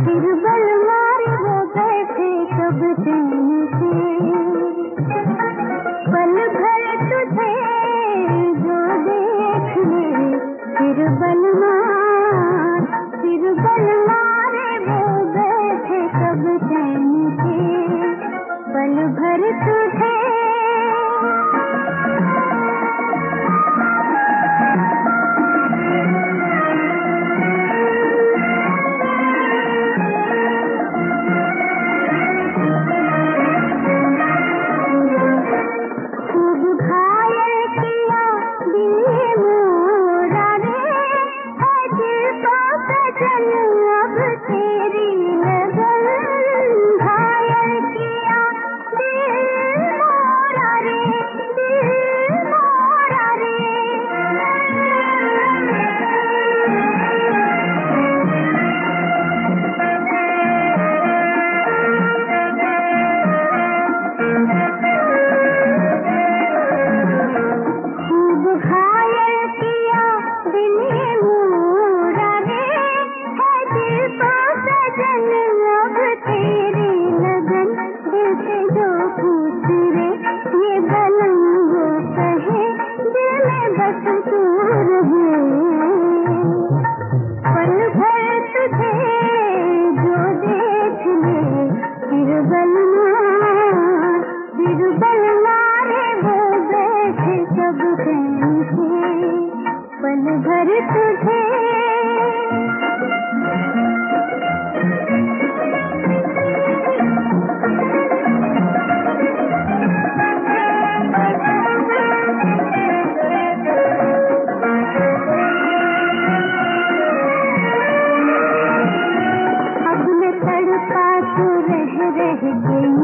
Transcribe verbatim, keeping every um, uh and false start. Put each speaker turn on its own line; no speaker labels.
फिर बल मारे वो बैठे कब चैन से, पल भर तुझे जो देख ले, फिर बल मार, फिर बल मारे वो बैठे कब चैन से, पल भर तुझे। पल भर तुझे अब न तड़पा तू रह रह गई।